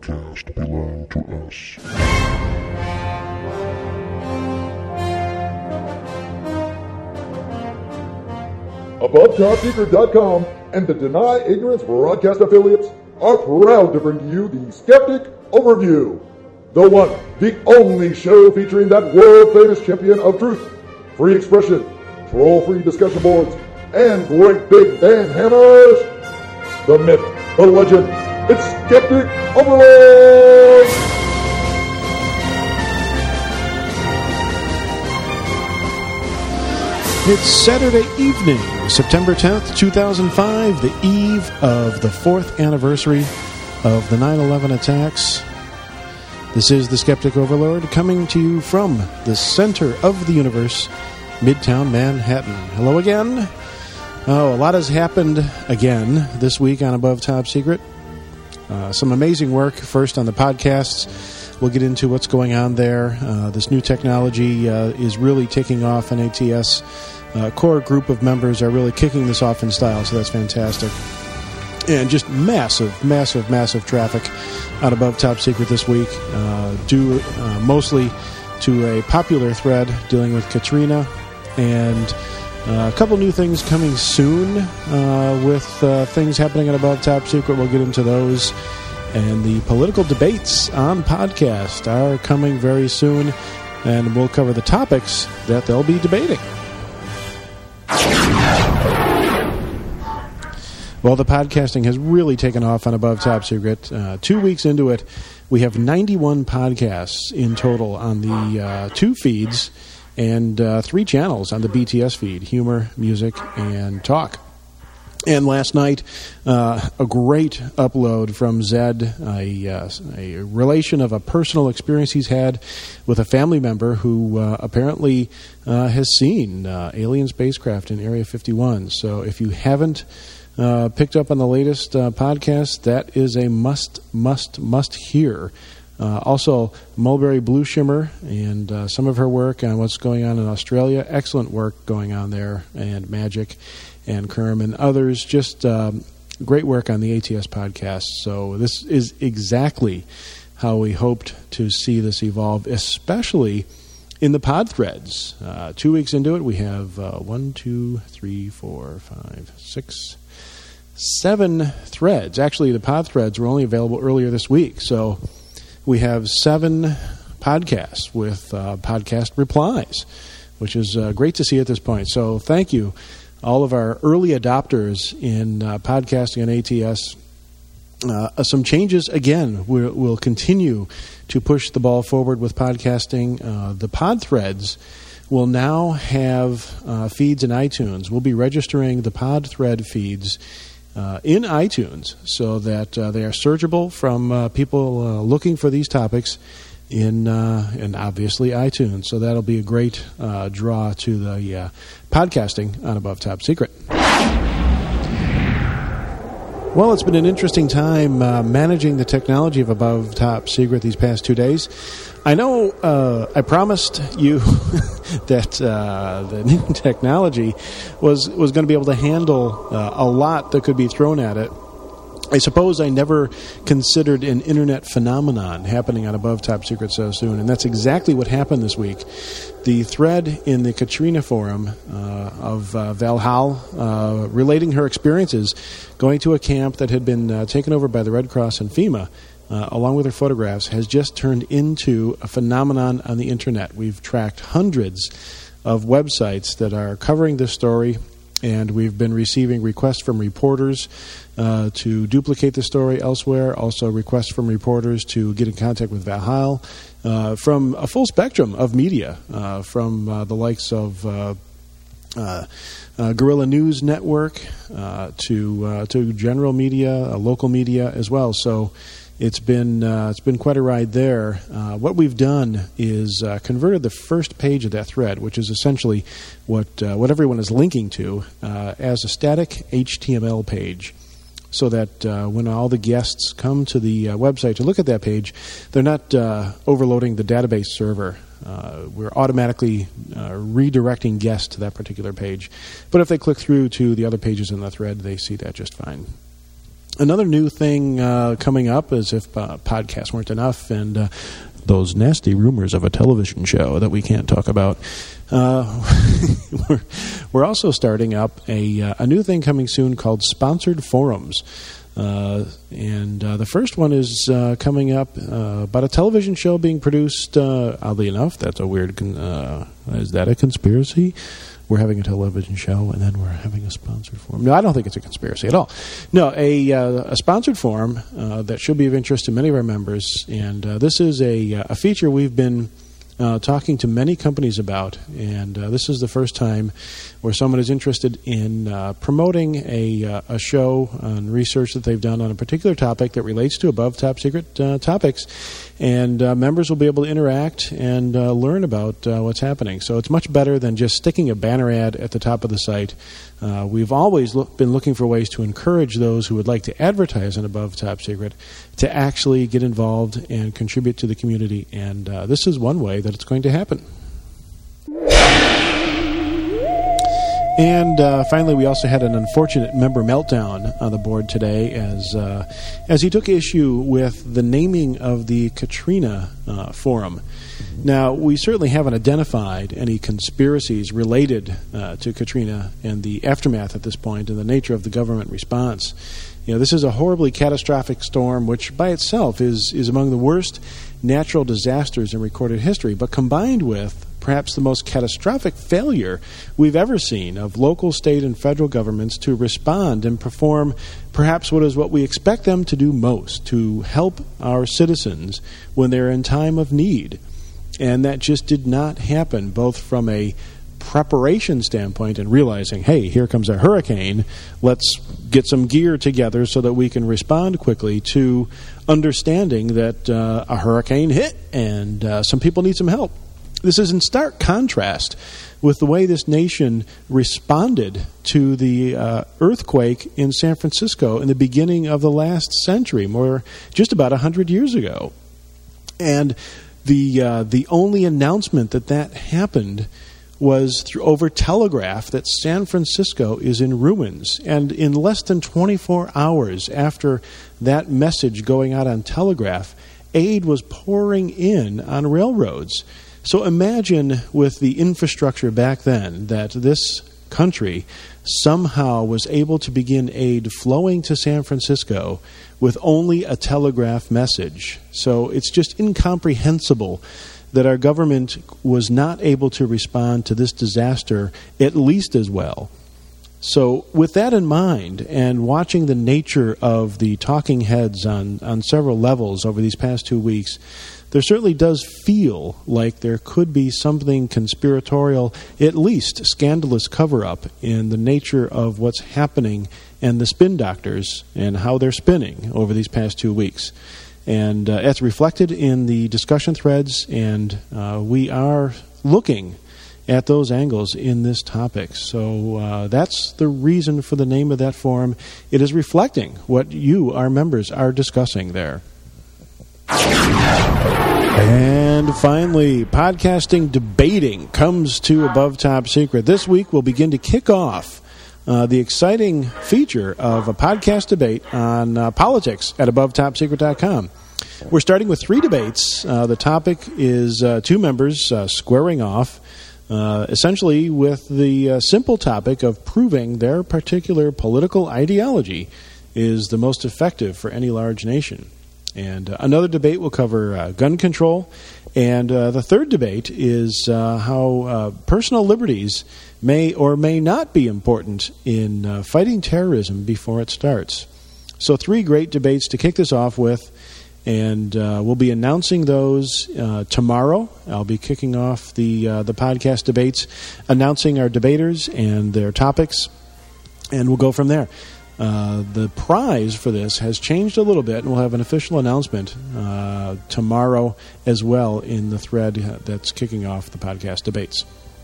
podcast belong to us. AboveTopSecret.com and the Deny Ignorance broadcast affiliates are proud to bring to you the Skeptic Overview. The one, the only show featuring that world-famous champion of truth, free expression, troll-free discussion boards, and great big band hammers. The myth, the legend, it's Skeptic Overlord! It's Saturday evening, September 10th, 2005, the eve of the 4th anniversary of the 9/11 attacks. This is the Skeptic Overlord coming to you from the center of the universe, Midtown Manhattan. Hello again. Oh, a lot has happened again this week on Above Top Secret. Some amazing work first on the podcasts. We'll get into what's going on there. This new technology is really taking off, and ATS core group of members are really kicking this off in style, so that's fantastic. And just massive traffic on Above Top Secret this week, due mostly to a popular thread dealing with Katrina, and a couple new things coming soon with things happening at Above Top Secret. We'll get into those. And the political debates on podcast are coming very soon, and we'll cover the topics that they'll be debating. Well, the podcasting has really taken off on Above Top Secret. 2 weeks into it, we have 91 podcasts in total on the 2 feeds and 3 channels on the BTS feed, humor, music, and talk. And last night, a great upload from Zed, a relation of a personal experience he's had with a family member who apparently has seen alien spacecraft in Area 51. So if you haven't picked up on the latest podcast, that is a must hear. Also, Mulberry Blue Shimmer and some of her work on what's going on in Australia. Excellent work going on there, and Magic and Kerm and others. Just great work on the ATS podcast. So this is exactly how we hoped to see this evolve, especially in the pod threads. 2 weeks into it, we have 7 threads. Actually, the pod threads were only available earlier this week. So we have 7 podcasts with podcast replies, which is great to see at this point. So thank you, all of our early adopters in podcasting on ATS. Some changes, again, we'll continue to push the ball forward with podcasting. The pod threads will now have feeds in iTunes. We'll be registering the pod thread feeds in iTunes so that they are searchable from people looking for these topics in obviously iTunes. So that'll be a great draw to the podcasting on Above Top Secret. Well, it's been an interesting time managing the technology of Above Top Secret these past 2 days. I know I promised you that the new technology was going to be able to handle a lot that could be thrown at it. I suppose I never considered an internet phenomenon happening on Above Top Secret so soon, and that's exactly what happened this week. The thread in the Katrina forum of Valhall relating her experiences going to a camp that had been taken over by the Red Cross and FEMA, along with her photographs, has just turned into a phenomenon on the internet. We've tracked hundreds of websites that are covering this story, and we've been receiving requests from reporters to duplicate the story elsewhere, also requests from reporters to get in contact with Valhall, from a full spectrum of media, from the likes of Guerrilla News Network to general media, local media as well. So it's been quite a ride there. What we've done is converted the first page of that thread, which is essentially what everyone is linking to, as a static HTML page, so that when all the guests come to the website to look at that page, they're not overloading the database server. We're automatically redirecting guests to that particular page. But if they click through to the other pages in the thread, they see that just fine. Another new thing coming up, as if podcasts weren't enough, and those nasty rumors of a television show that we can't talk about. We're also starting up a new thing coming soon called Sponsored Forums. And the first one is coming up about a television show being produced, oddly enough. That's a weird, is that a conspiracy? We're having a television show and then we're having a sponsored forum. No, I don't think it's a conspiracy at all. No, a sponsored forum that should be of interest to many of our members. And this is a feature we've been talking to many companies about, and this is the first time where someone is interested in promoting a show on research that they've done on a particular topic that relates to above top secret topics, and members will be able to interact and learn about what's happening. So it's much better than just sticking a banner ad at the top of the site. We've always been looking for ways to encourage those who would like to advertise on Above Top Secret to actually get involved and contribute to the community, and this is one way that it's going to happen. And finally, we also had an unfortunate member meltdown on the board today as he took issue with the naming of the Katrina Forum. Now, we certainly haven't identified any conspiracies related to Katrina and the aftermath at this point and the nature of the government response. You know, this is a horribly catastrophic storm, which by itself is among the worst natural disasters in recorded history, but combined with perhaps the most catastrophic failure we've ever seen of local, state, and federal governments to respond and perform perhaps what we expect them to do most, to help our citizens when they're in time of need. And that just did not happen, both from a preparation standpoint and realizing, hey, here comes a hurricane, let's get some gear together so that we can respond quickly, to understanding that a hurricane hit and some people need some help. This is in stark contrast with the way this nation responded to the earthquake in San Francisco in the beginning of the last century, just about 100 years ago. And the only announcement that happened was over telegraph that San Francisco is in ruins. And in less than 24 hours after that message going out on telegraph, aid was pouring in on railroads. So imagine, with the infrastructure back then, that this country somehow was able to begin aid flowing to San Francisco with only a telegraph message. So it's just incomprehensible that our government was not able to respond to this disaster at least as well. So with that in mind, and watching the nature of the talking heads on several levels over these past 2 weeks, there certainly does feel like there could be something conspiratorial, at least scandalous cover-up in the nature of what's happening and the spin doctors and how they're spinning over these past 2 weeks. And that's reflected in the discussion threads, and we are looking at those angles in this topic. So that's the reason for the name of that forum. It is reflecting what you, our members, are discussing there. And finally, podcasting debating comes to Above Top Secret. This week we'll begin to kick off the exciting feature of a podcast debate on politics at AboveTopSecret.com. We're starting with 3 debates. The topic is 2 members squaring off, essentially with the simple topic of proving their particular political ideology is the most effective for any large nation. And another debate will cover gun control. And the third debate is how personal liberties may or may not be important in fighting terrorism before it starts. So 3 great debates to kick this off with. And we'll be announcing those tomorrow. I'll be kicking off the podcast debates, announcing our debaters and their topics, and we'll go from there. The prize for this has changed a little bit, and we'll have an official announcement tomorrow as well in the thread that's kicking off the podcast debates.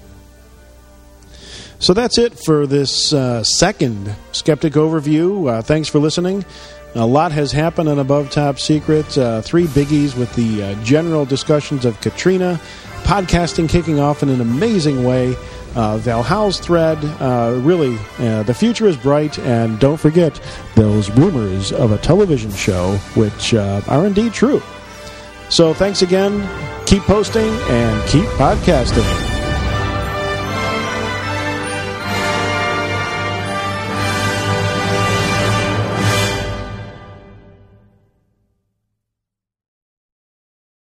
So that's it for this second Skeptic Overview. Thanks for listening. A lot has happened on Above Top Secret. 3 biggies with the general discussions of Katrina, podcasting kicking off in an amazing way, Valhal's thread. Really, the future is bright, and don't forget those rumors of a television show, which are indeed true. So thanks again. Keep posting and keep podcasting.